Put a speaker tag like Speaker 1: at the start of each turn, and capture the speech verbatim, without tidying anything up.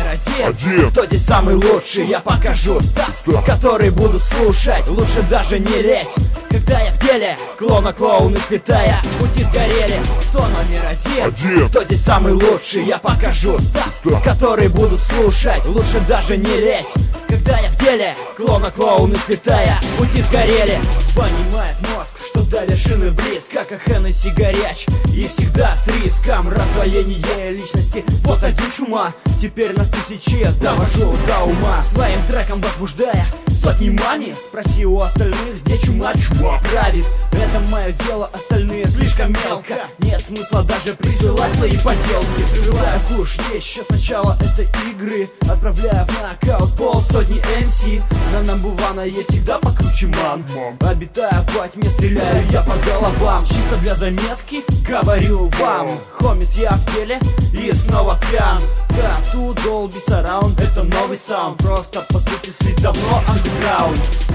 Speaker 1: один,
Speaker 2: Один.
Speaker 1: Кто здесь самый лучший, я покажу так,
Speaker 2: Так.
Speaker 1: который буду слушать, лучше даже не лезь. Когда я в деле, клоуна клоуны слетая, пути сгорели. Кто номер один,
Speaker 2: Один.
Speaker 1: Кто здесь самый лучший, я покажу так,
Speaker 2: Так.
Speaker 1: который буду слушать, лучше даже не лезь. Когда я в деле, клоуна клоуны слетая, пути сгорели. Понимает мозг, что до вершины близко, как Хеннесси горяч, и всегда с риском раздвоения личности. Вот один шума, теперь нас тысячи довожу до ума, своим треком возбуждая сотни мани. Спроси у остальных, где чума чума правит. Это мое дело, остальные слишком мелко. Нет смысла даже присылать свои поделки. Прерывая куш еще с начала этой игры, отправляя в нокаут полсотни эм си. На Number One есть всегда покруче ман. Обитая во тьме, стреляю я по головам. Чисто для заметки говорю вам, хомис, я в деле и снова пьян. Тату, Dolby Surround, это новый саунд. Просто по сути слить давно андеграунд.